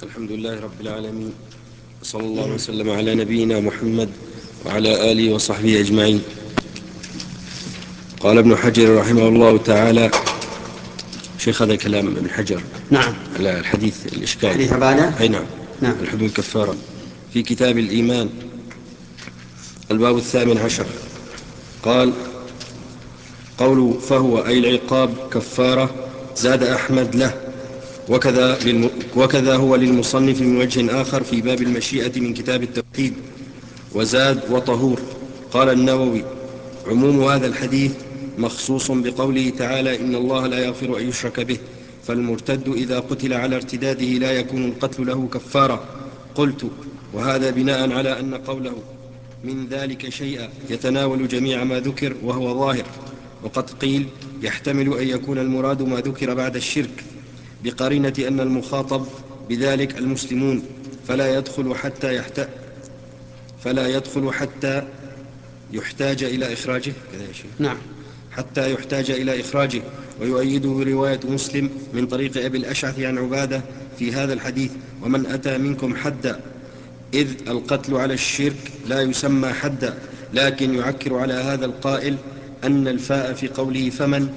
الحمد لله رب العالمين، صلى الله وسلم على نبينا محمد وعلى آله وصحبه أجمعين. قال ابن حجر رحمه الله تعالى، شيخ هذا كلام ابن حجر نعم على الحديث الإشكال، حديث عبادة. أي نعم. نعم. الحدود كفارة في كتاب الإيمان الباب 18. قال: قول فهو أي العقاب كفارة، زاد أحمد له وكذا هو للمصنف من وجه آخر في باب المشيئة من كتاب التوحيد، وزاد وطهور. قال النووي: عموم هذا الحديث مخصوص بقوله تعالى: إن الله لا يغفر أن يشرك به، فالمرتد إذا قتل على ارتداده لا يكون القتل له كفارة. قلت: وهذا بناء على أن قوله من ذلك شيئا يتناول جميع ما ذكر وهو ظاهر، وقد قيل يحتمل أن يكون المراد ما ذكر بعد الشرك، بقرينة أن المخاطب بذلك المسلمون، فلا يدخل حتى يحتاج إلى إخراجه. كذا يا شيخ. نعم. حتى يحتاج إلى إخراجه. ويؤيده رواية مسلم من طريق أبي الأشعث عن عبادة في هذا الحديث: ومن أتى منكم حدا، إذ القتل على الشرك لا يسمى حدا، لكن يعكر على هذا القائل أن الفاء في قوله فمن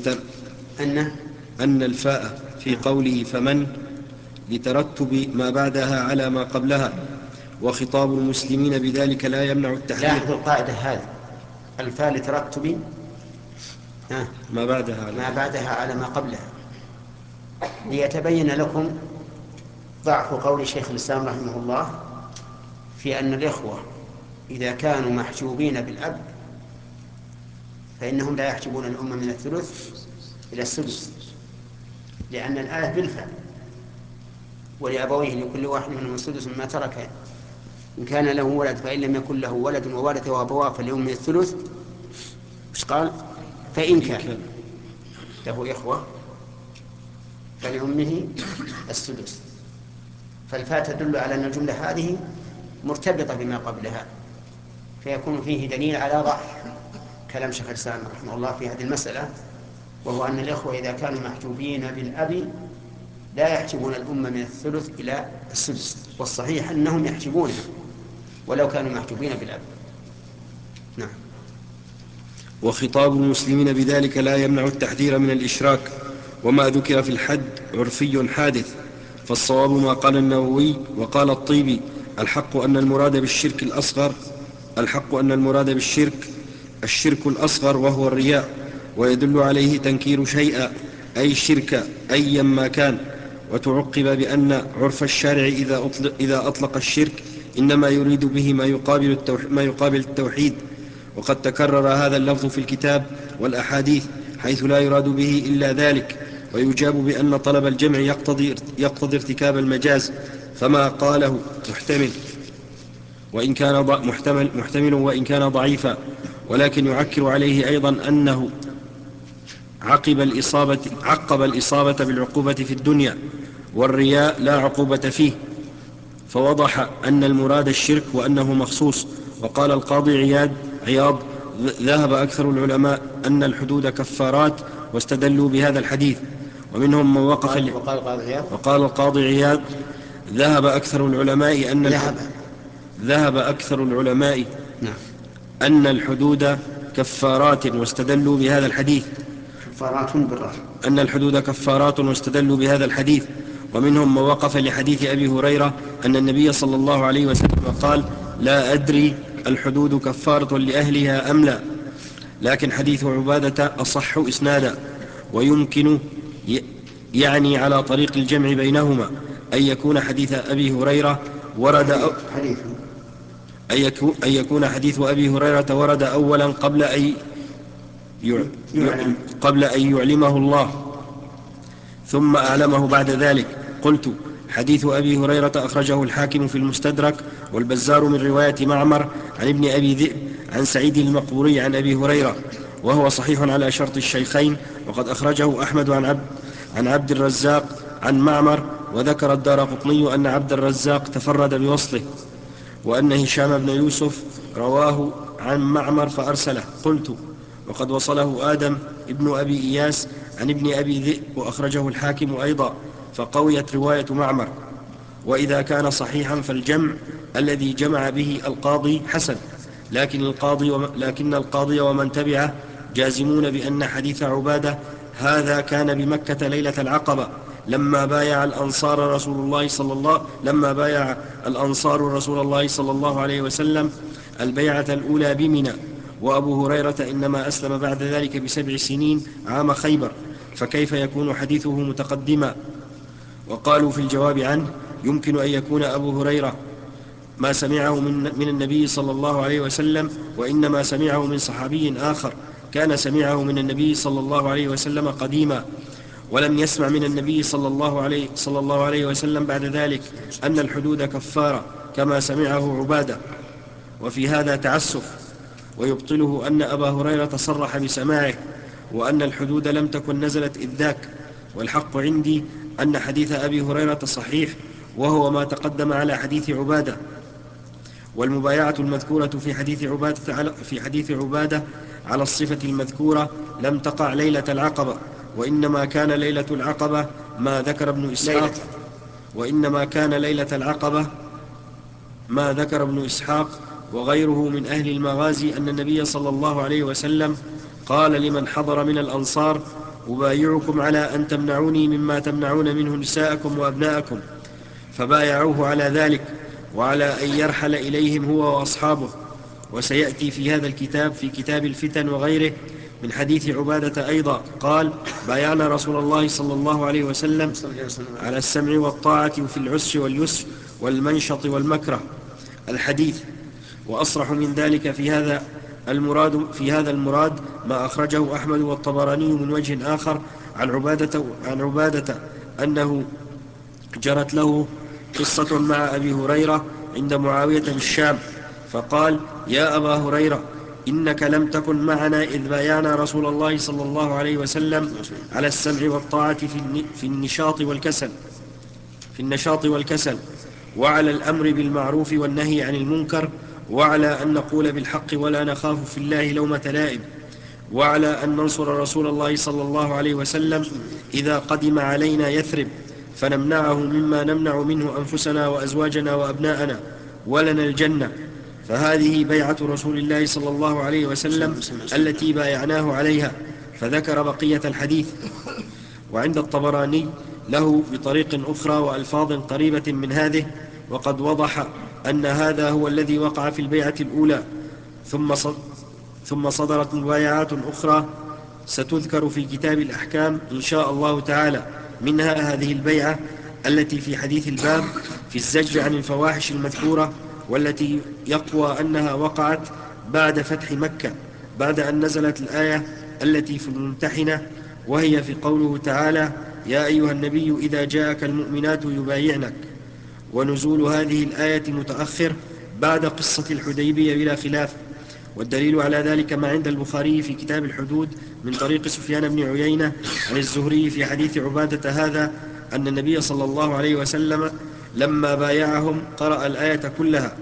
لترتب ما بعدها على ما قبلها، وخطاب المسلمين بذلك لا يمنع التحذير. لاحظوا القاعدة هذه: الفاء لترتب ما بعدها على ما قبلها، ليتبين لكم ضعف قول شيخ الإسلام رحمه الله في أن الإخوة إذا كانوا محجوبين بالأب فإنهم لا يحجبون الأم من الثلث إلى السدس، لأن الآية بالفعل: ولأبويه لكل واحد منهم السدس مما ترك إن كان له ولد، فإن لم يكن له ولد وورثه أبواه فلأمه الثلث. إيش قال؟ فإن كان له إخوة فلأمه السدس. فالفاء تدل على أن الجملة هذه مرتبطة بما قبلها، فيكون فيه دليل على ضعف كلام شيخ الإسلام رحمه الله في هذه المسألة، وهو أن الإخوة إذا كانوا محجوبين بالأب لا يحجبون الأم من الثلث إلى السدس، والصحيح أنهم يحجبونها ولو كانوا محجوبين بالأب. نعم. وخطاب المسلمين بذلك لا يمنع التحذير من الإشراك، وما ذكر في الحد عرفي حادث، فالصواب ما قال النووي وقال الطيبي: الحق أن المراد بالشرك الشرك الأصغر وهو الرياء، ويدل عليه تنكير شيئا أي شرك أيا ما كان. وتعقب بأن عرف الشارع إذا أطلق الشرك إنما يريد به ما يقابل التوحيد، وقد تكرر هذا اللفظ في الكتاب والأحاديث حيث لا يراد به إلا ذلك. ويجاب بأن طلب الجمع يقتضي ارتكاب المجاز، فما قاله محتمل وإن كان ضعيفا، ولكن يعكر عليه أيضا أنه عقب الإصابة بالعقوبة في الدنيا، والرياء لا عقوبة فيه، فوضح أن المراد الشرك وأنه مخصوص. وقال القاضي عياض: ذهب أكثر العلماء أن الحدود كفارات، واستدلوا بهذا الحديث. ومنهم من وقف وقال القاضي عياض: ذهب أكثر العلماء أن الحدود كفارات، واستدلوا بهذا الحديث. أن الحدود كفارات واستدلوا بهذا الحديث. ومنهم من وقف لحديث أبي هريرة أن النبي صلى الله عليه وسلم قال: لا أدري الحدود كفارة لأهلها أم لا، لكن حديث عبادة أصح إسنادا، ويمكن يعني على طريق الجمع بينهما أن يكون حديث أبي هريرة ورد أولا قبل أن يعلمه الله، ثم أعلمه بعد ذلك. قلت: حديث أبي هريرة أخرجه الحاكم في المستدرك، والبزار من رواية معمر عن ابن أبي ذئب عن سعيد المقبوري عن أبي هريرة، وهو صحيح على شرط الشيخين. وقد أخرجه أحمد عن عبد الرزاق عن معمر. وذكر الدارقطني أن عبد الرزاق تفرد بوصله، وأن هشام بن يوسف رواه عن معمر فأرسله. قلت: وقد وصله آدم ابن أبي إياس عن ابن أبي ذئب، وأخرجه الحاكم أيضا، فقويت رواية معمر. وإذا كان صحيحا فالجمع الذي جمع به القاضي حسن، لكن القاضي ومن تبعه جازمون بأن حديث عبادة هذا كان بمكة ليلة العقبة لما بايع الأنصار رسول الله صلى الله عليه وسلم البيعة الأولى بمنى، وأبو هريرة إنما أسلم بعد ذلك ب7 سنين عام خيبر، فكيف يكون حديثه متقدما؟ وقالوا في الجواب عنه: يمكن أن يكون أبو هريرة ما سمعه من النبي صلى الله عليه وسلم، وإنما سمعه من صحابي آخر كان سمعه من النبي صلى الله عليه وسلم قديما، ولم يسمع من النبي صلى الله عليه وسلم بعد ذلك أن الحدود كفارة كما سمعه عبادة. وفي هذا تعسف، ويبطله أن أبا هريرة صرح بسماعه، وأن الحدود لم تكن نزلت إذ ذاك. والحق عندي أن حديث أبي هريرة صحيح، وهو ما تقدم على حديث عبادة. والمبايعة المذكورة في حديث عبادة على الصفة المذكورة لم تقع ليلة العقبة، وإنما كان ليلة العقبة ما ذكر ابن إسحاق وغيره من أهل المغازي أن النبي صلى الله عليه وسلم قال لمن حضر من الأنصار: أبايعكم على أن تمنعوني مما تمنعون منه نساءكم وأبناءكم، فبايعوه على ذلك وعلى أن يرحل إليهم هو وأصحابه. وسيأتي في هذا الكتاب في كتاب الفتن وغيره من حديث عبادة أيضا قال: بايعنا رسول الله صلى الله عليه وسلم على السمع والطاعة في العسر واليسر والمنشط والمكره الحديث. وأصرح من ذلك في هذا المراد ما أخرجه أحمد والطبراني من وجه آخر عن عبادة أنه جرت له قصة مع أبي هريرة عند معاوية بالشام، فقال: يا أبا هريرة، إنك لم تكن معنا إذ بايعنا رسول الله صلى الله عليه وسلم على السمع والطاعة في النشاط والكسل، وعلى الأمر بالمعروف والنهي عن المنكر، وعلى أن نقول بالحق ولا نخاف في الله لومة لائم، وعلى أن ننصر رسول الله صلى الله عليه وسلم إذا قدم علينا يثرب، فنمنعه مما نمنع منه أنفسنا وأزواجنا وأبناءنا، ولنا الجنة. فهذه بيعة رسول الله صلى الله عليه وسلم التي بايعناه عليها. فذكر بقية الحديث. وعند الطبراني له بطريق أخرى وألفاظ قريبة من هذه، وقد وضح أن هذا هو الذي وقع في البيعة الأولى، ثم صدرت مبايعات أخرى ستذكر في كتاب الأحكام إن شاء الله تعالى، منها هذه البيعة التي في حديث الباب في الزجر عن الفواحش المذكورة، والتي يقوى أنها وقعت بعد فتح مكة بعد أن نزلت الآية التي في الممتحنة، وهي في قوله تعالى: يا أيها النبي إذا جاءك المؤمنات يبايعنك. ونزول هذه الآية متأخر بعد قصة الحديبية بلا خلاف. والدليل على ذلك ما عند البخاري في كتاب الحدود من طريق سفيان بن عيينة عن الزهري في حديث عبادة هذا أن النبي صلى الله عليه وسلم لما بايعهم قرأ الآية كلها.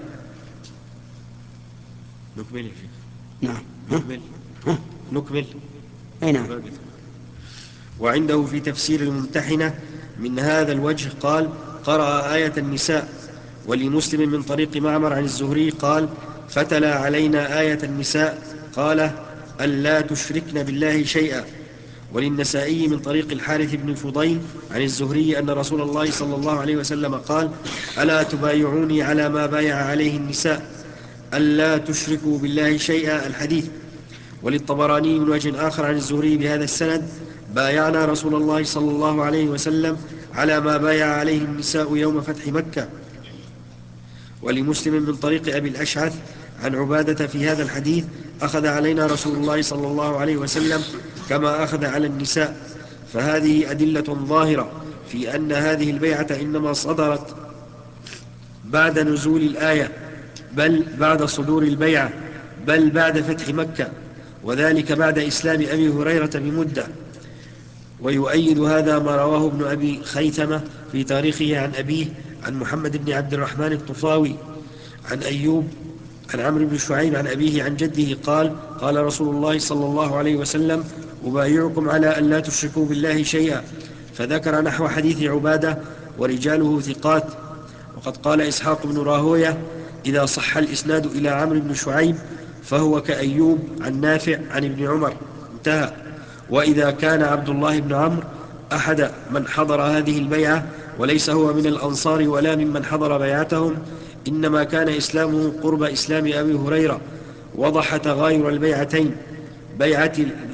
نكمل يا شيخ. نعم. نكمل. أي نعم. وعنده في تفسير الممتحنة من هذا الوجه قال: قرأ آية النساء. ولمسلم من طريق معمر عن الزهري قال: فتلا علينا آية النساء قال: ألا تشركن بالله شيئا. وللنسائي من طريق الحارث بن فضيل عن الزهري أن رسول الله صلى الله عليه وسلم قال: ألا تبايعوني على ما بايع عليه النساء ألا تشركوا بالله شيئا الحديث. وللطبراني من وجه آخر عن الزهري بهذا السند: بايعنا رسول الله صلى الله عليه وسلم على ما بايع عليه النساء يوم فتح مكة. ولمسلم من طريق أبي الأشعث عن عبادة في هذا الحديث: أخذ علينا رسول الله صلى الله عليه وسلم كما أخذ على النساء. فهذه أدلة ظاهرة في أن هذه البيعة إنما صدرت بعد نزول الآية، بل بعد صدور البيعة، بل بعد فتح مكة، وذلك بعد إسلام أبي هريرة بمدة. ويؤيد هذا ما رواه ابن أبي خيثمة في تاريخه عن أبيه عن محمد بن عبد الرحمن الطفاوي عن أيوب عن عمرو بن شعيب عن أبيه عن جده قال: قال رسول الله صلى الله عليه وسلم: أبايعكم على أن لا تشركوا بالله شيئا. فذكر نحو حديث عبادة ورجاله ثقات. وقد قال إسحاق بن راهوية: إذا صح الإسناد إلى عمرو بن شعيب فهو كأيوب عن نافع عن ابن عمر، انتهى. وإذا كان عبد الله بن عمرو أحد من حضر هذه البيعة وليس هو من الأنصار ولا ممن حضر بيعتهم، إنما كان إسلامه قرب إسلام أبي هريرة، وضح تغاير البيعتين: بيعة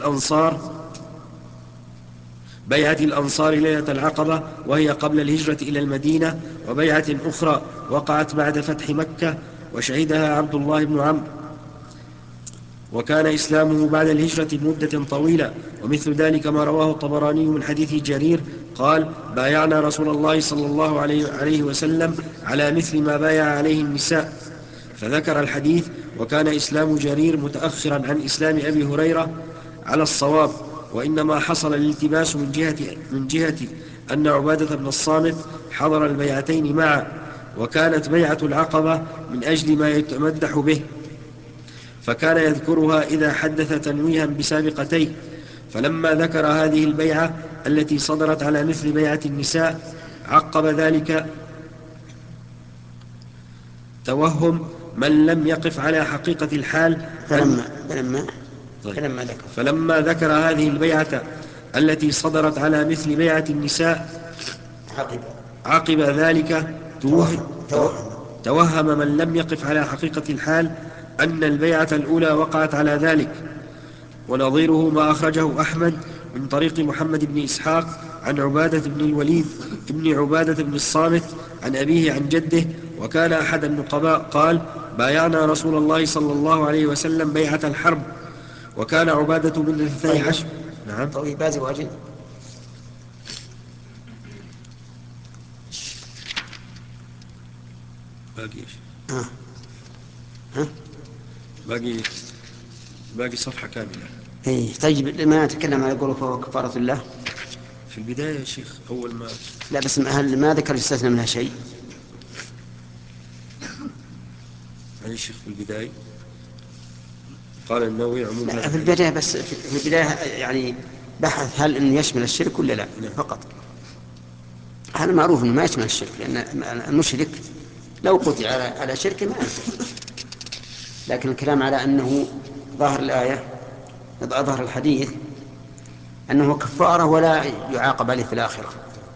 الأنصار ليلة العقبة وهي قبل الهجرة إلى المدينة، وبيعة أخرى وقعت بعد فتح مكة وشهدها عبد الله بن عمرو، وكان إسلامه بعد الهجرة بمدة طويلة. ومثل ذلك ما رواه الطبراني من حديث جرير قال: بايعنا رسول الله صلى الله عليه وسلم على مثل ما بايع عليه النساء، فذكر الحديث. وكان إسلام جرير متأخرا عن إسلام أبي هريرة على الصواب، وإنما حصل الالتباس من جهة أن عبادة بن الصامت حضر البيعتين معا، وكانت بيعة العقبة من أجل ما يتمدح به، فكان يذكرها إذا حدث تنويها بسابقتيه. فلما ذكر هذه البيعة التي صدرت على مثل بيعة النساء عقب ذلك توهم من لم يقف على حقيقة الحال. فلما ذكر هذه البيعة التي صدرت على مثل بيعة النساء عقب ذلك توهم من لم يقف على حقيقة الحال أن البيعة الأولى وقعت على ذلك. ونظيره ما أخرجه أحمد من طريق محمد بن إسحاق عن عبادة بن الوليد ابن عبادة بن الصامت عن أبيه عن جده، وكان أحد النقباء قال: بايعنا رسول الله صلى الله عليه وسلم بيعة الحرب. وكان عبادة بن 12. نعم. طيب بازي واجد. باقي صفحة كاملة. إيه طيب ما نتكلم على قوله فهو كفارة الله في البداية يا شيخ أول ما. لا بس هل ما ذكر يستثنى منها شيء؟ يعني الشيخ في البداية قال النووي عموم هذا في البداية، بس في البداية يعني بحث هل إنه يشمل الشرك ولا لا. فقط هذا معروف إنه ما يشمل الشرك، لأن المشرك لو قطع على شرك ما ينفع. لكن الكلام على أنه ظاهر الآية ظاهر الحديث أنه كفارة ولا يعاقب عليه في الآخرة.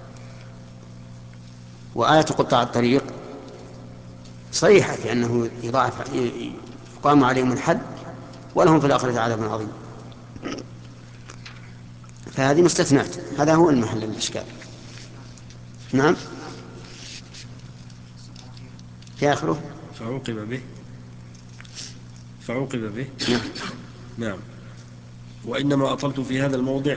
وآية قطاع الطريق صريحة في أنه يقام عليهم الحد ولهم في الآخرة عذاب عظيم. فهذه مستثنات، هذا هو المحل الإشكال. نعم. في آخره فعوقب به. نعم. وإنما أطلت في هذا الموضع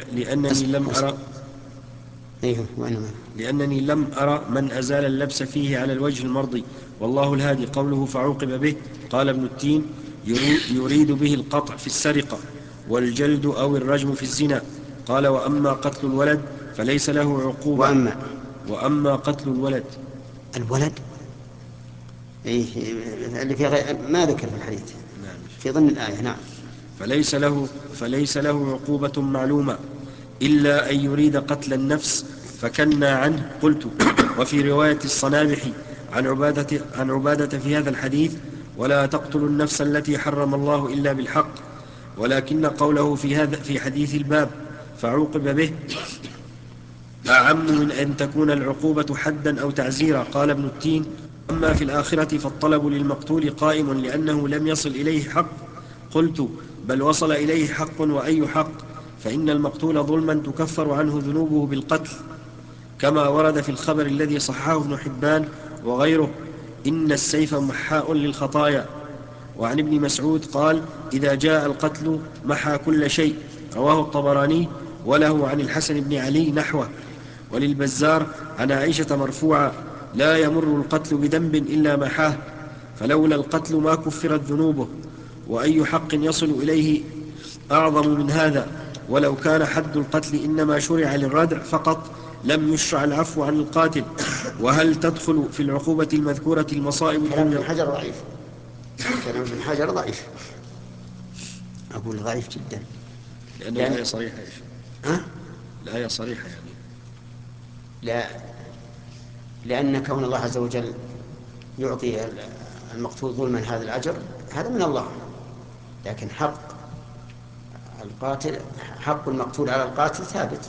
لأنني لم أرى من أزال اللبس فيه على الوجه المرضي، والله الهادي. قوله فعوقب به، قال ابن التين: يريد به القطع في السرقة والجلد أو الرجم في الزنا. قال: وأما قتل الولد فليس له عقوبة. وأما قتل الولد اللي في ما ذكر في الحديث في ضمن الآية. نعم. فليس له عقوبة معلومة إلا أن يريد قتل النفس فكنا عنه. قلت: وفي رواية الصنابحي عن عبادة في هذا الحديث: ولا تقتلوا النفس التي حرم الله إلا بالحق. ولكن قوله في حديث الباب فعوقب به أعم من أن تكون العقوبة حدا أو تعزيرا. قال ابن التين: أما في الآخرة فالطلب للمقتول قائم لأنه لم يصل إليه حق. قلت: بل وصل إليه حق، وأي حق؟ فإن المقتول ظلما تكفر عنه ذنوبه بالقتل، كما ورد في الخبر الذي صححه ابن حبان وغيره: إن السيف محاء للخطايا. وعن ابن مسعود قال: إذا جاء القتل محى كل شيء. رواه الطبراني، وله عن الحسن بن علي نحوه. وللبزار عن عائشة مرفوعا: لا يمر القتل بذنب إلا محاه، فلولا القتل ما كفرت ذنوبه. وأي حق يصل إليه أعظم من هذا؟ ولو كان حد القتل إنما شرع للردع فقط لم يشرع العفو عن القاتل. وهل تدخل في العقوبة المذكورة المصائب؟ كلام ابن حجر ضعيف. أقول ضعيف جدا، لأن الآية صريحة. الآية صريحة يعني. لا، لأن كون الله عز وجل يعطي المقتول ظلما هذا الأجر هذا من الله، لكن حق المقتول على القاتل ثابت.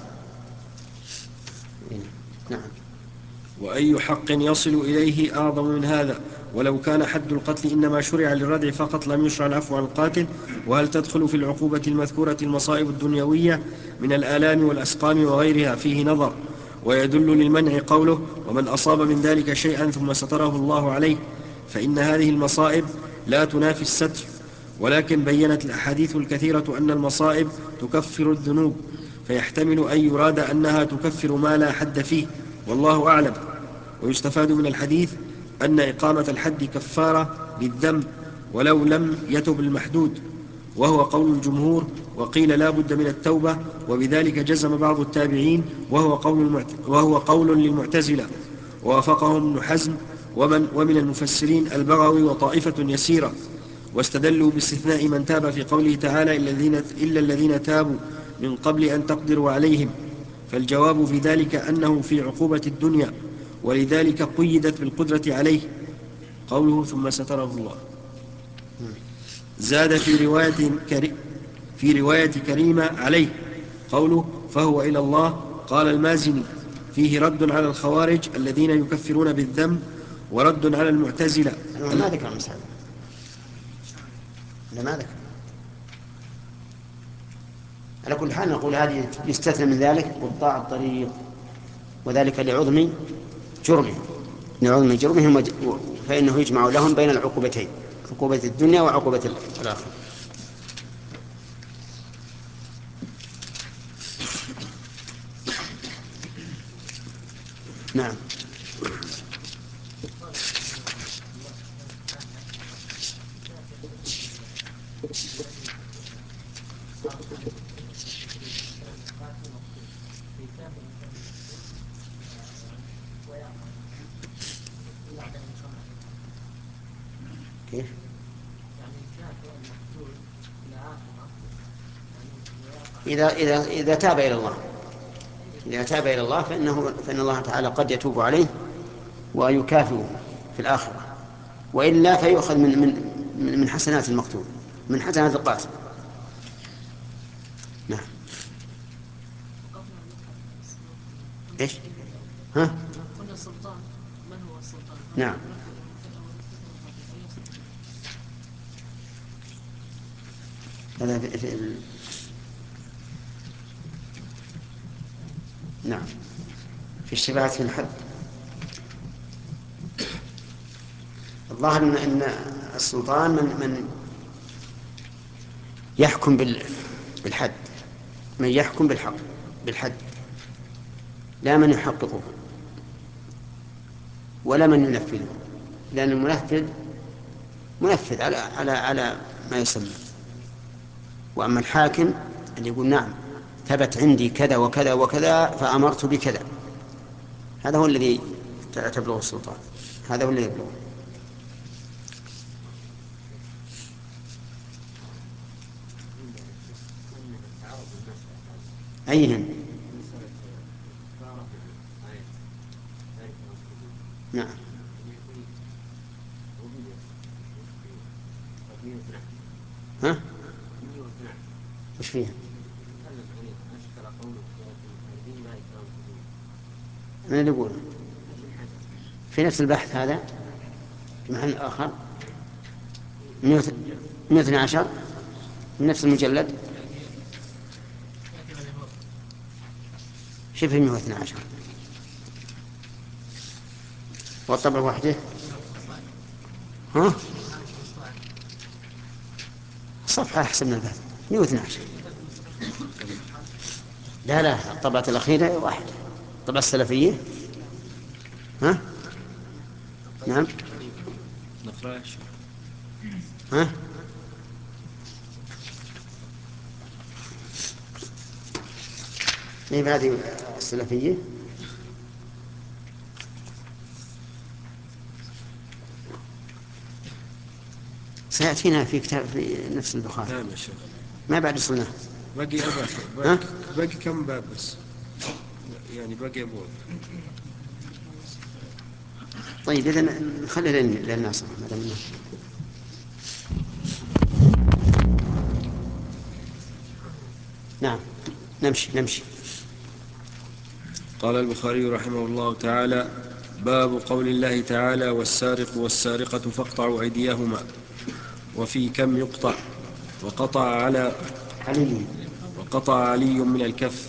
نعم. وأي حق يصل إليه أعظم من هذا؟ ولو كان حد القتل إنما شرع للردع فقط لم يشرع العفو عن القاتل. وهل تدخل في العقوبة المذكورة المصائب الدنيوية من الآلام والأسقام وغيرها؟ فيه نظر. ويدل للمنع قوله: ومن أصاب من ذلك شيئا ثم ستره الله عليه، فإن هذه المصائب لا تنافي الستر، ولكن بيّنت الأحاديث الكثيرة أن المصائب تكفر الذنوب، فيحتمل أن يراد أنها تكفر ما لا حد فيه، والله أعلم. ويستفاد من الحديث أن إقامة الحد كفارة للذنب ولو لم يتب المحدود، وهو قول الجمهور. وقيل لا بد من التوبة، وبذلك جزم بعض التابعين، وهو قول للمعتزلة، ووافقهم ابن حزم ومن المفسرين البغوي وطائفة يسيرة، واستدلوا باستثناء من تاب في قوله تعالى: إلا الذين تابوا من قبل أن تقدروا عليهم. فالجواب في ذلك أنه في عقوبة الدنيا، ولذلك قيدت بالقدرة عليه قوله: ثم ستره الله. زاد في رواية كريمة عليه قوله: فهو إلى الله. قال المازني: فيه رد على الخوارج الذين يكفرون بالذنب، ورد على المعتزلة. ما ذكر المسألة، ما ذكر. على كل حال نقول هذه يستثنى من ذلك قطاع الطريق، وذلك لعظم جرمهم، فإنه يجمع لهم بين العقوبتين، عقوبة الدنيا وعقوبة الآخرة. نعم. كيف؟ إذا تاب إلى الله، فإن الله تعالى قد يتوب عليه ويكافئه في الآخرة، وإلا فيؤخذ من حسنات المقتول، من حسنات القاتل. نعم. إيش؟ ها؟ قلنا السلطان، من هو السلطان؟ نعم. هذا نعم، في الشبهات في الحد. الظاهر أن السلطان من يحكم بالحد، من يحكم بالحد، لا من يحققه ولا من ينفذه، لأن المنفذ منفذ على ما يسمى، وأما الحاكم اللي يقول نعم ثبت عندي كذا وكذا وكذا فأمرت بكذا، هذا هو الذي تبلغ السلطان، هذا هو الذي يبلغه. أيهن؟ نعم. ها؟ وش فيها؟ من اللي يقول في نفس البحث هذا في محل آخر 112 من نفس المجلد، شوف 112 والطبع وحده. ها؟ صفحة أحسن من البحث 112. لا الطبعة الأخيرة واحدة، الطبعة السلفية. ها؟ نعم. نقراش. ها؟ إيه هذه السلفية. سيأتينا في كتاب في نفس البخاري. نعم يا شيخ. ما بعد وصلنا. باقي ها؟ باقي كم باب بس؟ يعني باقي أبواب. طيب إذن نخلي للناس. نعم نمشي. قال البخاري رحمه الله تعالى: باب قول الله تعالى: والسارق والسارقة فاقطعوا أيديهما. وفي كم يقطع؟ وقطع علي من الكف.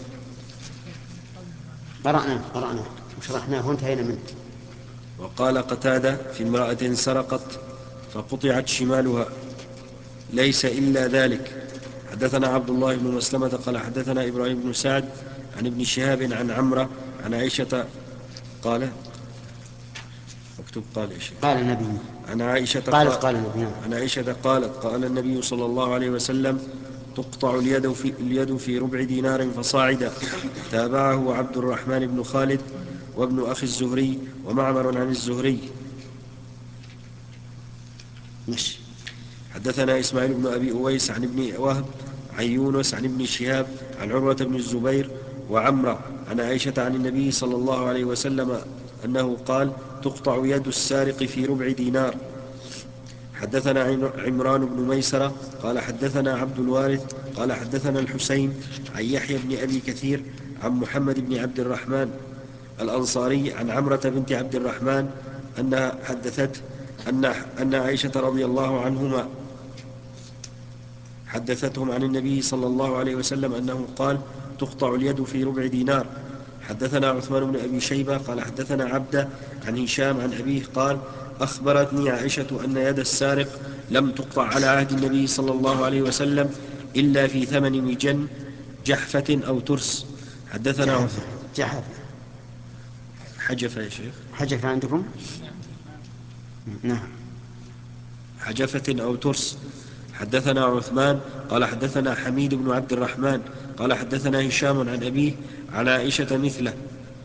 قرأنا وشرحناه وانتهينا منه. وقال قتادة: في امرأة سرقت فقطعت شمالها، ليس إلا ذلك. حدثنا عبد الله بن مسلمة قال حدثنا إبراهيم بن سعد عن ابن شهاب عن عمرة عن عائشة قال قال يا شيخ قال النبي عن عائشة عن عائشة قالت: قال النبي صلى الله عليه وسلم: تقطع اليد في ربع دينار فصاعدا. تابعه عبد الرحمن بن خالد وابن أخي الزهري ومعمر عن الزهري. حدثنا إسماعيل بن أبي أويس عن ابن وهب عن يونس عن ابن شهاب عن عروة بن الزبير وعمرة عن عائشة عن النبي صلى الله عليه وسلم أنه قال: تقطع يد السارق في ربع دينار. حدثنا عمران بن ميسرة قال حدثنا عبد الوارث قال حدثنا الحسين عن يحيى بن أبي كثير عن محمد بن عبد الرحمن الأنصاري عن عمرة بنت عبد الرحمن أنها حدثته أن عائشة رضي الله عنهما حدثتهم عن النبي صلى الله عليه وسلم أنه قال: تقطع اليد في ربع دينار. حدثنا عثمان بن أبي شيبة قال حدثنا عبده عن هشام عن أبيه قال: أخبرتني عائشة أن يد السارق لم تقطع على عهد النبي صلى الله عليه وسلم إلا في ثمن مجن جحفة أو ترس. حدثنا حجفة يا شيخ. حجفة عندكم؟ نعم. حجفة أو ترس. حدثنا عثمان قال حدثنا حميد بن عبد الرحمن قال حدثنا هشام عن أبيه عن عائشة مثله.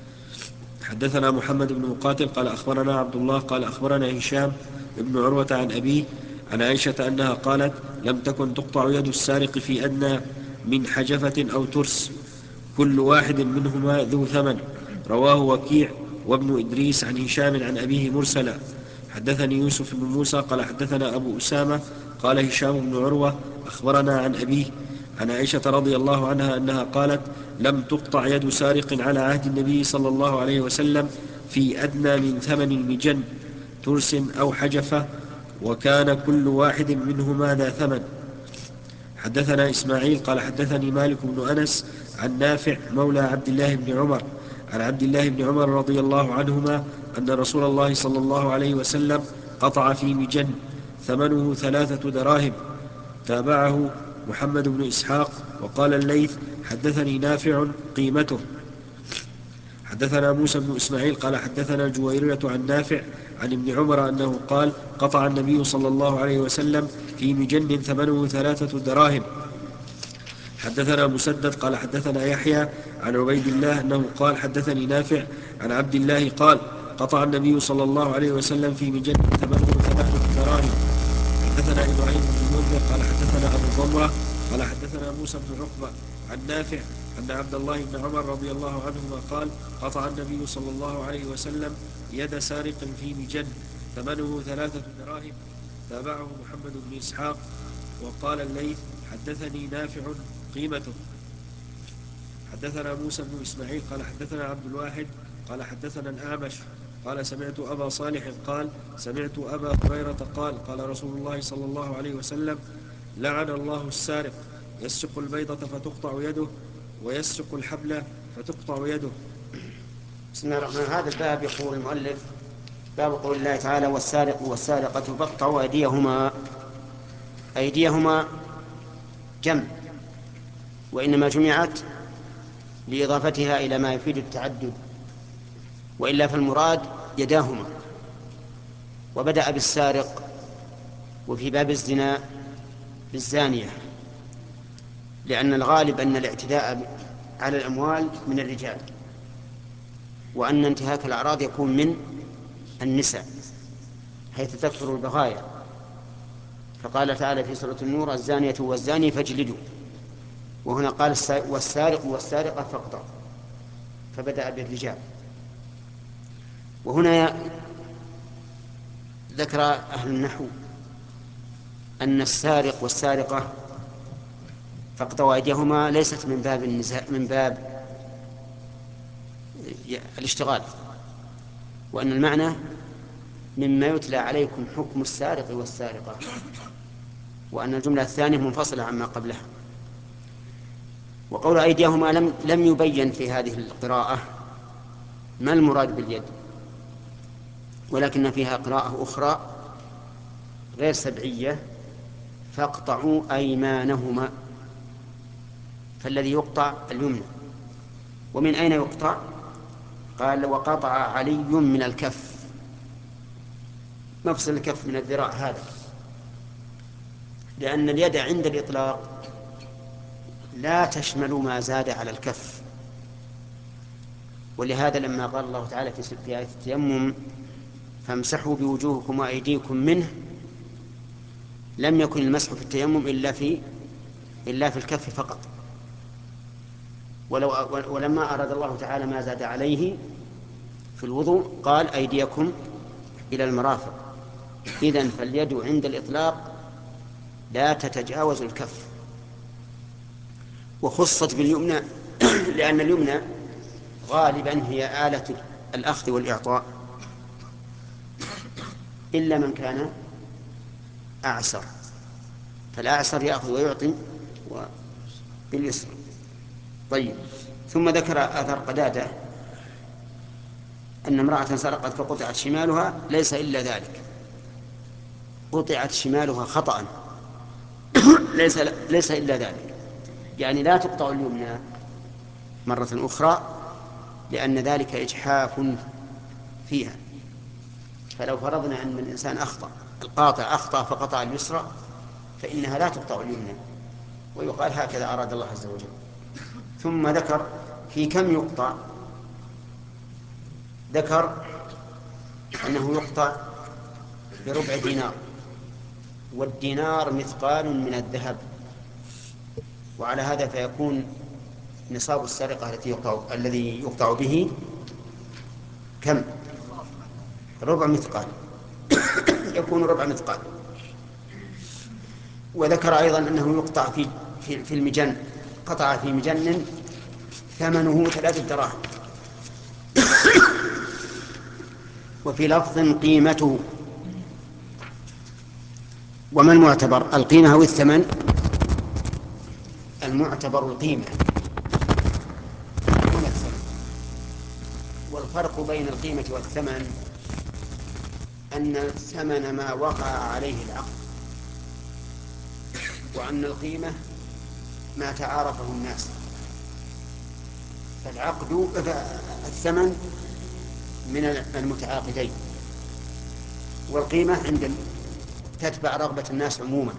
حدثنا محمد بن مقاتل قال أخبرنا عبد الله قال أخبرنا هشام بن عروة عن أبيه عن عائشة أنها قالت: لم تكن تقطع يد السارق في أدنى من حجفة أو ترس، كل واحد منهما ذو ثمن. رواه وكيع وابن إدريس عن هشام عن أبيه مرسلا. حدثني يوسف بن موسى قال حدثنا أبو أسامة قال هشام بن عروة أخبرنا عن أبيه عن عائشة رضي الله عنها أنها قالت: لم تقطع يد سارق على عهد النبي صلى الله عليه وسلم في أدنى من ثمن المجن ترس أو حجفة، وكان كل واحد منهما ذا ثمن. حدثنا إسماعيل قال حدثني مالك بن أنس عن نافع مولى عبد الله بن عمر عن عبد الله بن عمر رضي الله عنهما أن رسول الله صلى الله عليه وسلم قطع في مجن ثمنه 3 دراهم. تابعه محمد بن إسحاق وقال الليث: حدثني نافع قيمته. حدثنا موسى بن إسماعيل قال حدثنا الجويرية عن نافع عن ابن عمر أنه قال: قطع النبي صلى الله عليه وسلم في مجن ثمنه 3 دراهم. حدثنا مسدد قال حدثنا يحيى عن عبيد الله أنه قال: حدثني نافع عن عبد الله قال: قطع النبي صلى الله عليه وسلم في مجن ثمنه 3 دراهم. حدثنا إبراهيم بن المنذر قال حدثنا أبو ضمرة قال حدثنا موسى بن عقبة عن نافع أن عبد الله بن عمر رضي الله عنهما قال: قطع النبي صلى الله عليه وسلم يد سارق في مجن ثمنه 3 دراهم. تابعه محمد بن إسحاق وقال الليث: حدثني نافع قيمته. حدثنا موسى بن إسماعيل قال حدثنا عبد الواحد قال حدثنا الأعمش قال: سمعت أبا صالح قال: سمعت أبا هريرة قال: قال رسول الله صلى الله عليه وسلم: لعن الله السارق، يسرق البيضة فتقطع يده، ويسرق الحبل فتقطع يده. بسم الله الرحمن الرحيم. هذا الباب يقول المؤلف: باب قول الله تعالى: والسارق والسارقة فاقطعوا أيديهما جمع، وإنما جمعت لإضافتها إلى ما يفيد التعدد، وإلا فالمراد يداهما. وبدأ بالسارق، وفي باب الزنا بالزانية، لأن الغالب أن الاعتداء على الأموال من الرجال، وأن انتهاك الأعراض يكون من النساء حيث تكثر البغايا. فقال تعالى في سورة النور: الزانية والزاني فاجلدوا. وهنا قال: والسارق والسارقة فاقطعوا، فبدأ بالرجال. وهنا ذكر أهل النحو أن السارق والسارقة فاقطعوا أيديهما ليست من باب النزاع، من باب الاشتغال، وأن المعنى مما يتلى عليكم حكم السارق والسارقة، وأن الجملة الثانية منفصلة عما قبلها. وقول أيديهما لم يبين في هذه القراءة ما المراد باليد، ولكن فيها قراءة أخرى غير سبعية: فاقطعوا أيمانهما، فالذي يقطع اليمنى. ومن أين يقطع؟ قال: وقطع علي من الكف، مفصل الكف من الذراع هذا، لأن اليد عند الإطلاق لا تشمل ما زاد على الكف. ولهذا لما قال الله تعالى في آية التيمم: فامسحوا بوجوهكم وأيديكم منه، لم يكن المسح في التيمم إلا في الكف فقط. ولما أراد الله تعالى ما زاد عليه في الوضوء قال: أيديكم إلى المرافق. إذن فاليد عند الإطلاق لا تتجاوز الكف. وخصت باليمنى لأن اليمنى غالبا هي آلة الأخذ والإعطاء، إلا من كان أعسر، فالأعسر يأخذ ويعطي باليسر. طيب، ثم ذكر أثر قتادة أن امرأة سرقت فقطعت شمالها، ليس إلا ذلك، قطعت شمالها خطأ، ليس إلا ذلك، يعني لا تقطع اليمنى مرة أخرى، لأن ذلك إجحاف فيها. فلو فرضنا أن الإنسان القاطع أخطأ فقطع اليسرى، فإنها لا تقطع اليمنى، ويقال هكذا أراد الله عز وجل. ثم ذكر في كم يقطع، ذكر أنه يقطع بربع دينار، والدينار مثقال من الذهب، وعلى هذا فيكون نصاب السرقة الذي يقطع به كم؟ ربع مثقال يكون ربع مثقال. وذكر أيضا أنه يقطع في المجن، قطع في مجن ثمنه 3 دراهم، وفي لفظ قيمته. وما المعتبر، القيمة أو الثمن؟ المعتبر القيمة دون الثمن. والفرق بين القيمة والثمن أن الثمن ما وقع عليه العقد، وأن القيمة ما تعارفه الناس. الثمن من المتعاقدين، والقيمة تتبع رغبة الناس عموما.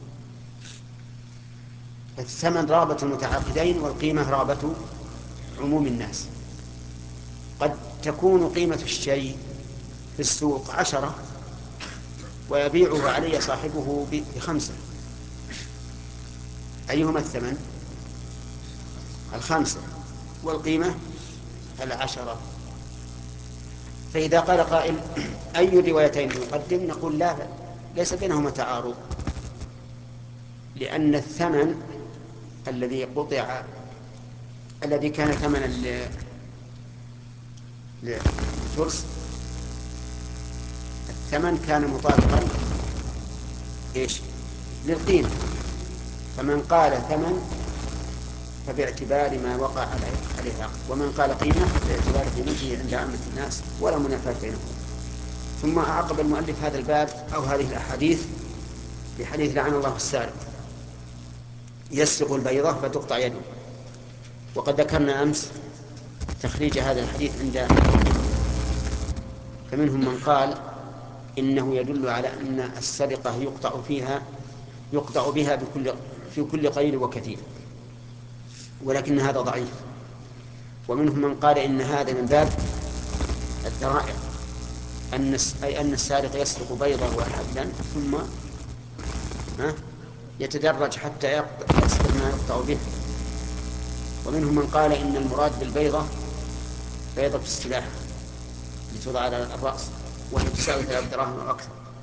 الثمن رغبة المتعاقدين، والقيمة رغبة عموم الناس. قد تكون قيمة الشيء في السوق 10، ويبيعه علي صاحبه ب5، أيهما الثمن؟ 5، والقيمة 10. فإذا قال قائل: أي الروايتين نقدم؟ نقول: لا، ليس بينهما تعارض، لأن الثمن الذي قطع، الذي كان ثمنا للفرس، الثمن كان مطابقا للقيمة. فمن قال ثمن فباعتبار ما وقع عليه العقد، ومن قال قيمة باعتبار قيمته عند عامة الناس، ولا منافاة بينهم. ثم أعقب المؤلف هذا الباب أو هذه الأحاديث بحديث: لعن الله السارق يسرق البيضة فتقطع يده. وقد ذكرنا أمس تخريج هذا الحديث فمنهم من قال إنه يدل على أن السرقة يقطع بها في كل قليل وكثير، ولكن هذا ضعيف. ومنهم من قال إن هذا من باب الذرائع، أي أن السارق يسرق بيضة وحبلا ثم يتدرج حتى يسرق ما يقطع به. ومنهم من قال إن المراد بالبيضة بيضة السلاح اللي توضع على الرأس، وهي تساوي 3 دراهم أو أكثر.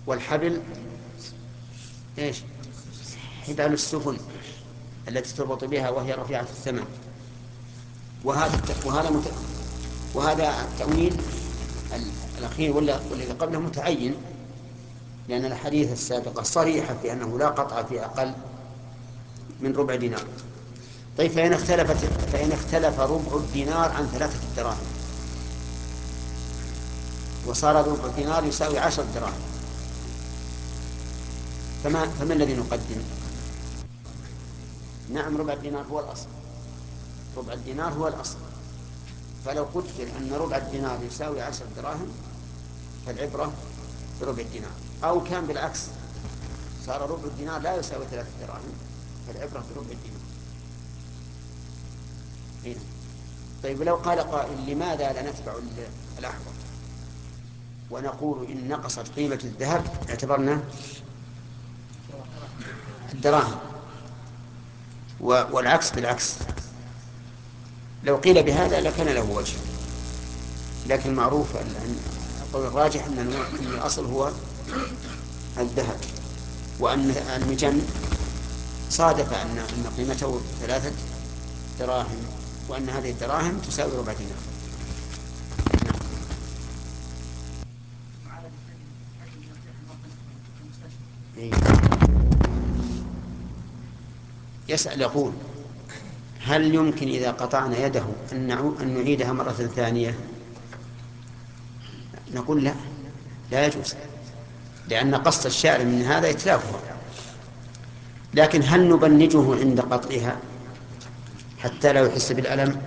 والحبل إيش؟ حبال السفن التي تربط بها وهي رفيعة الثمن. وهذا التأويل الأخير والذي قبله متعين، لأن الحديث السابقة صريحة في أنه لا قطع في أقل من ربع دينار. طيب فإن اختلف ربع الدينار عن 3 دراهم وصار ربع الدينار يساوي 10 دراهم، فما الذي نقدم؟ نعم، ربع الدينار هو الأصل، ربع الدينار هو الأصل. فلو قدر أن ربع الدينار يساوي 10 دراهم فالعبرة بربع الدينار، أو كان بالعكس صار ربع الدينار لا يساوي 3 دراهم فالعبرة بربع الدينار. هنا. طيب لو قال قائل لماذا لا نتبع الأحوط ونقول إن نقصت قيمة الذهب اعتبرنا الدراهم، والعكس بالعكس؟ لو قيل بهذا لكان له وجه، لكن معروف أن القول الراجح أن الأصل هو الذهب، وأن المجن صادف أن قيمته 3 دراهم، وأن هذه الدراهم تساوي ربع دينار. يسأل يقول هل يمكن إذا قطعنا يده أن نعيدها مرة ثانية؟ نقول لا يجوز، لأن قصد الشارع من هذا إتلافها. لكن هل نبنجه عند قطعها حتى لا يحس بالألم؟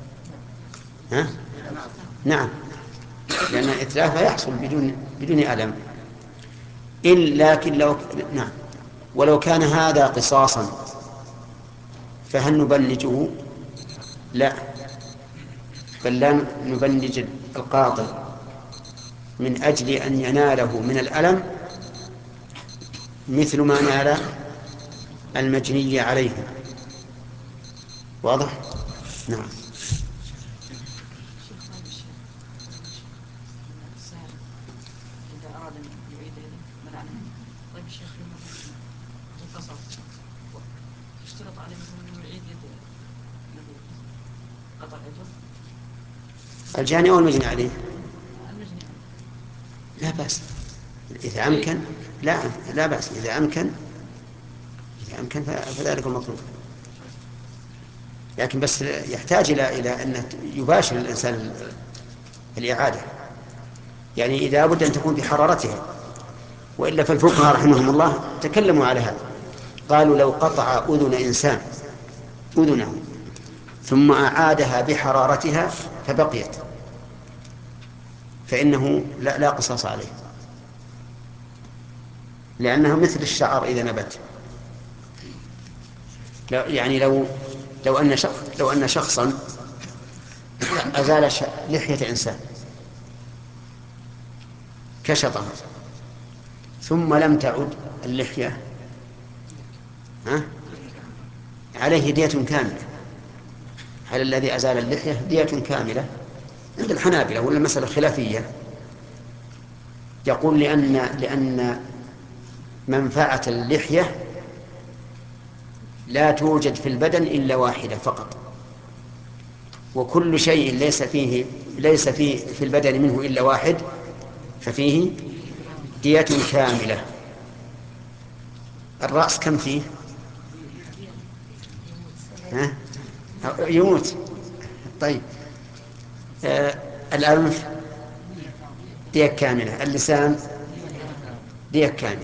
نعم، لأن إتلافها يحصل بدون ألم. لكن نعم، ولو كان هذا قصاصا فهل نبنجه؟ لا، بل لا نبنج القاطع من أجل أن يناله من الألم مثل ما نال المجني عليه. واضح؟ نعم. إذا أراد أن يعيد منع منه. طيب الشيخ في القصر اشترط عليه مثلا أنه يعيد يد الذي قطع يده؟ الجاني أو المجني عليه؟ المجني عليه. لا بأس إذا أمكن. لا بأس إذا أمكن فذلك المطلوب. لكن بس يحتاج إلى أن يباشر الإنسان الإعادة، يعني إذا بد أن تكون بحرارتها، وإلا فالفقهاء رحمهم الله تكلموا على هذا، قالوا لو قطع أذن إنسان أذنه ثم أعادها بحرارتها فبقيت فإنه لا قصاص عليه، لأنه مثل الشعر إذا نبت. يعني لو أن شخصا أزال لحية إنسان كشطها ثم لم تعد اللحية، عليه دية كاملة. على الذي أزال اللحية دية كاملة عند الحنابلة، ولا مسألة خلافية. يقول لأن منفعة اللحية لا توجد في البدن إلا واحدة فقط، وكل شيء ليس في البدن منه إلا واحد ففيه دية كاملة. الرأس كم فيه؟ يموت. طيب الأنف دية كاملة، اللسان دية كاملة.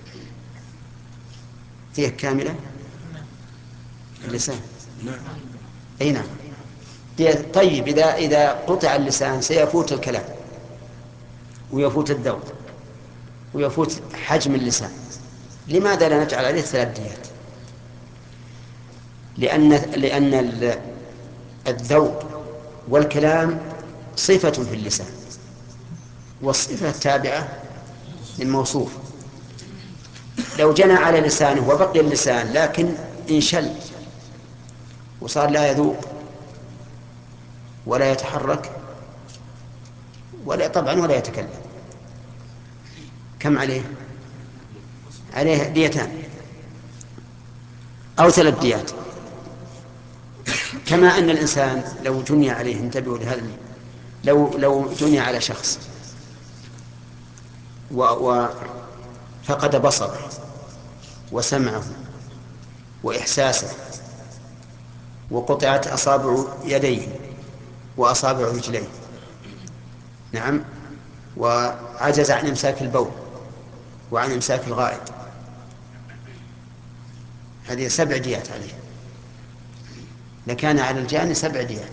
دية كاملة اللسان. أي نعم. طيب إذا قطع اللسان سيفوت الكلام ويفوت الذوق ويفوت حجم اللسان، لماذا لا نجعل عليه 3 ديات؟ لأن الذوق والكلام صفة في اللسان، والصفة تابعة للموصوف. لو جنى على لسانه وبقي اللسان لكن انشل وصار لا يذوق ولا يتحرك ولا يتكلم، كم عليه؟ عليه ديتان أو 3 ديات. كما أن الإنسان لو جني عليه، انتبهوا لهذا، لو جني على شخص وفقد بصره وسمعه وإحساسه، وقطعت أصابع يديه وأصابع رجليه، نعم، وعجز عن إمساك البول وعن إمساك الغائط، هذه 7 ديات عليه. لكان على الجاني 7 ديات،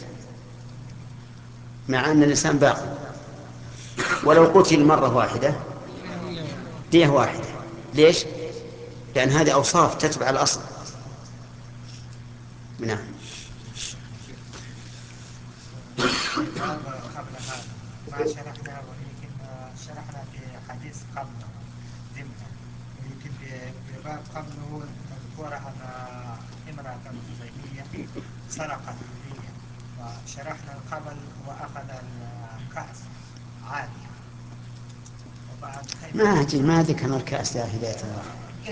مع أن الإنسان باقي. ولو قتل مرة واحدة دية واحدة. ليش؟ لأن هذه أوصاف تتبع الأصل. نعم. قبل هذا ما شرحنا، ولكن شرحنا في حديث قبله ضمنا، ولكن في باب قبله نذكر أن امرأة خزيمية سرقت هدية، وشرحنا قبل وأخذ الكأس عالية، وبعد ما ذكرنا الكأس يا هداية الله.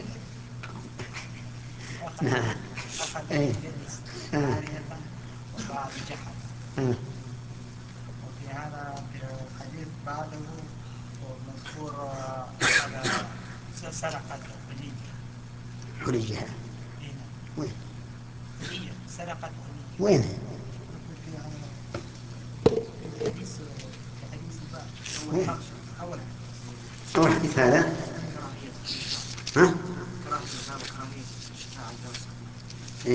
نعم. أخذ إيه. عالية وبعد جحد. وفي هذا في الحديث بعده مذكور أخذ سرقة حليها. وين؟ حلية سرقة حلية. وين؟ أول حديث هذا. ها؟ إيه؟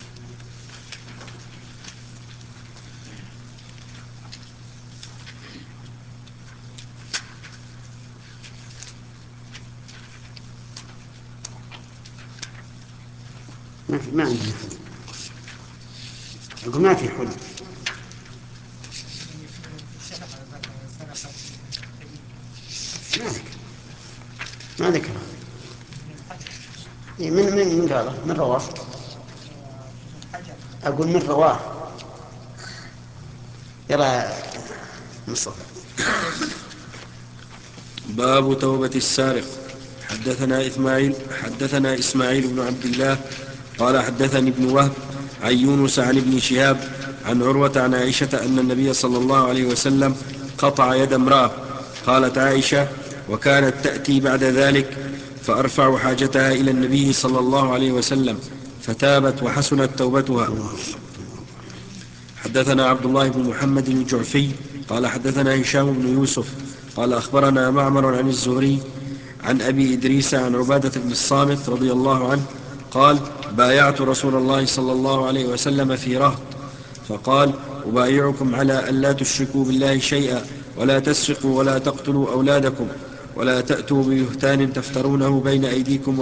ما عندنا حل. أقول ما في حل. ما ذكر. من قاله؟ من رواه؟ أقول من رواه. يلا مصطفى. باب توبة السارق. حدثنا إسماعيل بن عبد الله قال حدثني ابن وهب عن يونس عن ابن شهاب عن عروة عن عائشة أن النبي صلى الله عليه وسلم قطع يد امرأة. قالت عائشة: وكانت تأتي بعد ذلك فأرفع حاجتها إلى النبي صلى الله عليه وسلم فتابت وحسنت توبتها. حدثنا عبد الله بن محمد الجعفي قال حدثنا هشام بن يوسف قال أخبرنا معمر عن الزهري عن أبي إدريس عن عبادة بن الصامت رضي الله عنه قال: بايعت رسول الله صلى الله عليه وسلم في رهط فقال: أبايعكم على أن لا تشركوا بالله شيئا ولا تسرقوا ولا تقتلوا أولادكم ولا تأتوا ببهتان تفترونه بين أيديكم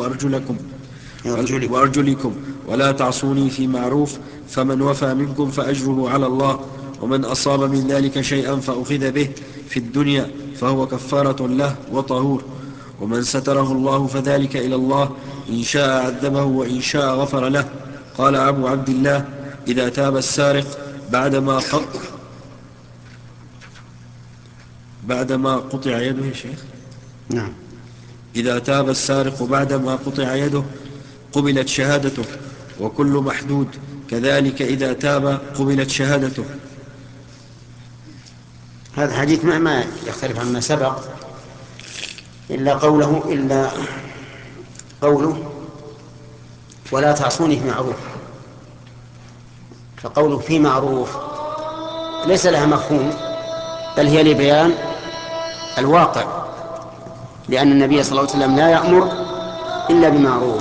وأرجلكم ولا تعصوني في معروف، فمن وفى منكم فأجره على الله، ومن أصاب من ذلك شيئا فأخذ به في الدنيا فهو كفارة له وطهور، ومن ستره الله فذلك إلى الله، إن شاء عذبه وإن شاء غفر له. قال أبو عبد الله: إذا تاب السارق بعدما قطع يده يا شيخ. نعم. إذا تاب السارق بعدما قطع يده قبلت شهادته، وكل محدود كذلك إذا تاب قبلت شهادته. هذا الحديث ما يختلف عما سبق، إلا قوله ولا تعصوني في معروف. فقوله في معروف ليس لها مفهوم، بل هي لبيان الواقع، لأن النبي صلى الله عليه وسلم لا يأمر إلا بمعروف.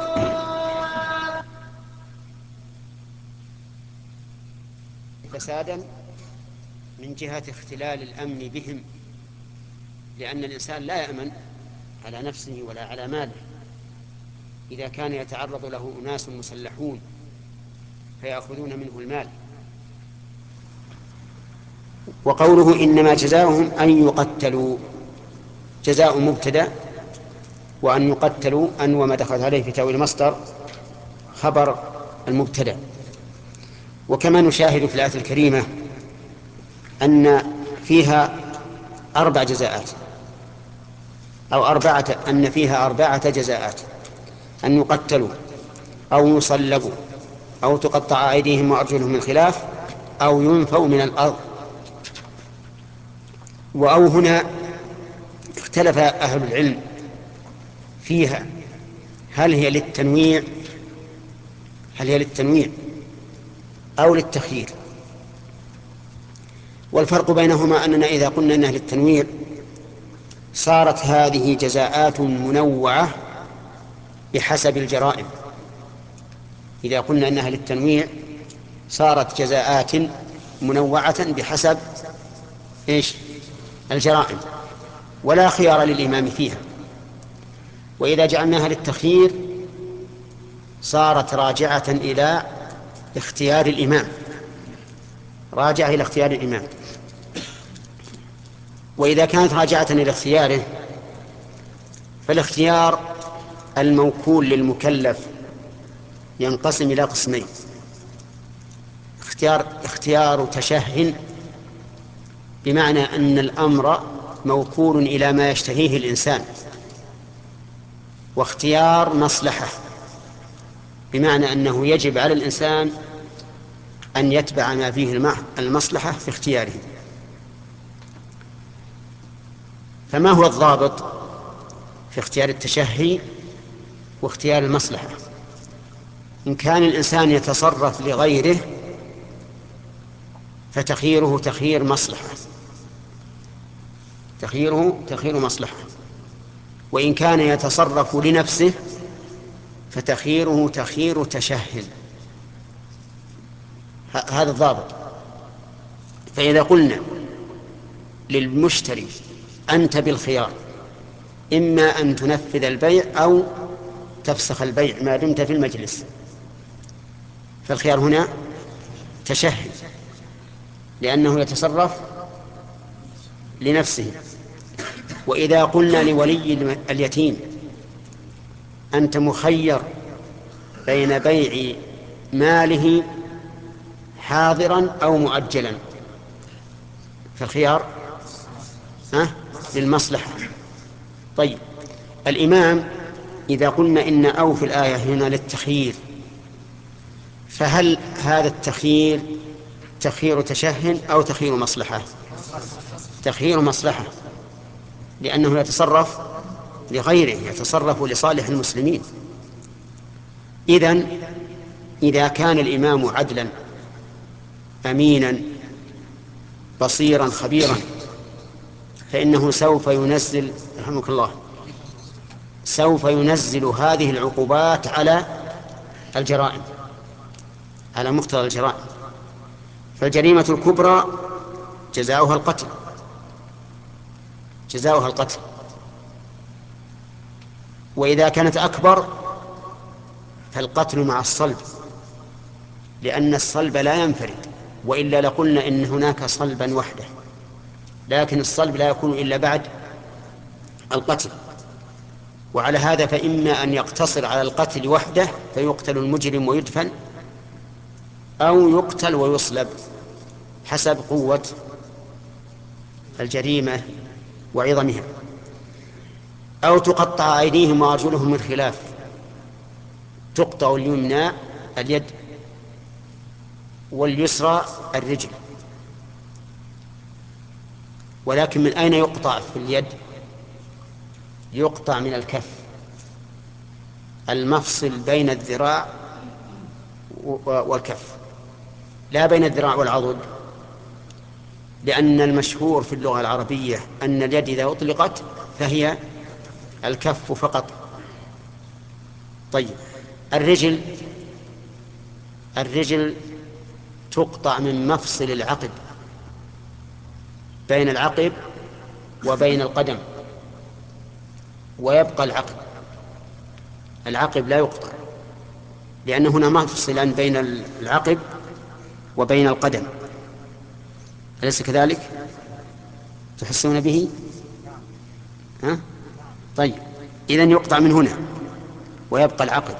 فسادا من جهة اختلال الأمن بهم، لأن الإنسان لا يأمن على نفسه ولا على ماله إذا كان يتعرض له أناس مسلحون فيأخذون منه المال. وقوله إنما جزاؤهم أن يقتلوا، جزاء مبتدأ، وأن يقتلوا أن وما دخلت عليه في تأويل مصدر خبر المبتدأ. وكما نشاهد في الآية الكريمة أن فيها 4 جزاءات: أن فيها 4 جزاءات: أن يقتلوا أو يصلبوا أو تقطع أيديهم وأرجلهم من خلاف أو ينفوا من الأرض. وأو هنا اختلف أهل العلم فيها، هل هي للتنويع أو للتخيير؟ والفرق بينهما أننا إذا قلنا أنها للتنويع صارت هذه جزاءات منوعة بحسب الجرائم. إذا قلنا أنها للتنويع صارت جزاءات منوعة بحسب الجرائم، ولا خيار للإمام فيها. وإذا جعلناها للتخيير صارت راجعة إلى اختيار الإمام، وإذا كانت راجعة إلى اختياره فالاختيار الموكول للمكلف ينقسم إلى قسمين: اختيار تشهٍ، بمعنى أن الأمر موكول إلى ما يشتهيه الإنسان، واختيار مصلحة، بمعنى أنه يجب على الإنسان أن يتبع ما فيه المصلحة في اختياره. فما هو الضابط في اختيار التشهي واختيار المصلحة؟ إن كان الإنسان يتصرف لغيره فتخييره تخيير مصلحة، وإن كان يتصرف لنفسه فتخييره تخيير تشهي. هذا الضابط. فإذا قلنا للمشتري أنت بالخيار، إما أن تنفذ البيع أو تفسخ البيع ما دمت في المجلس، فالخيار هنا تشهي، لأنه يتصرف لنفسه. وإذا قلنا لولي اليتيم أنت مخير بين بيع ماله حاضرا أو مؤجلا، فالخيار للمصلحة. طيب، الإمام إذا قلنا إن أو في الآية هنا للتخيير، فهل هذا التخيير تخيير تشهٍ أو تخيير مصلحة؟ تخيير مصلحة، لأنه يتصرف لغيره، يتصرف لصالح المسلمين. إذا كان الإمام عدلا أمينا بصيرا خبيرا فإنه سوف ينزل رحمك الله هذه العقوبات على الجرائم، على مقتضى الجرائم. فالجريمة الكبرى جزاؤها القتل، وإذا كانت أكبر فالقتل مع الصلب، لأن الصلب لا ينفرد، وإلا لقلنا إن هناك صلبا وحده، لكن الصلب لا يكون إلا بعد القتل. وعلى هذا فإما أن يقتصر على القتل وحده فيقتل المجرم ويدفن، أو يقتل ويصلب حسب قوة الجريمة وعظمها، أو تقطع أيديهم وأرجلهم من خلاف، تقطع اليمنى اليد واليسرى الرجل. ولكن من أين يقطع في اليد؟ يقطع من الكف، المفصل بين الذراع والكف، لا بين الذراع والعضد، لأن المشهور في اللغة العربية أن اليد إذا أطلقت فهي الكف فقط. طيب، الرجل تقطع من مفصل العقب، بين العقب وبين القدم، ويبقى العقب لا يقطع، لأن هنا مفصلان بين العقب وبين القدم، أليس كذلك؟ تحسون به؟ طيب، إذن يقطع من هنا ويبقى العقب،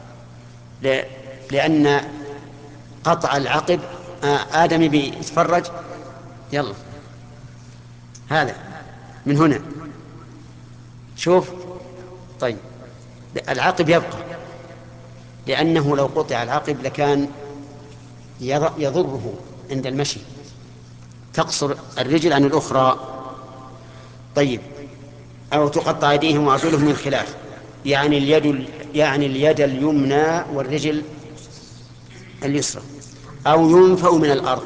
لأن قطع العقب آدم بيتفرج، يلا هذا من هنا شوف. طيب العقب يبقى، لأنه لو قطع العقب لكان يضره عند المشي، تقصر الرجل عن الأخرى. طيب أو تقطع أيديهم وأرجلهم من خلاف، يعني اليد اليمنى والرجل اليسرى. أو ينفوا من الأرض.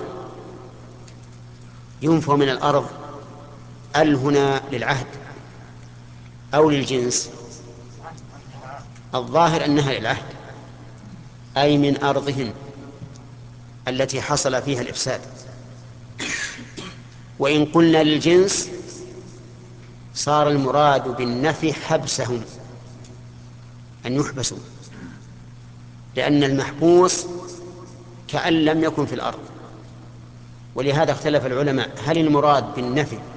ينفوا من الأرض هنا للعهد أو للجنس؟ الظاهر أنها للعهد، أي من أرضهم التي حصل فيها الإفساد. وإن قلنا للجنس صار المراد بالنفي حبسهم، أن يحبسوا، لأن المحبوس كأن لم يكن في الأرض. ولهذا اختلف العلماء هل المراد بالنفي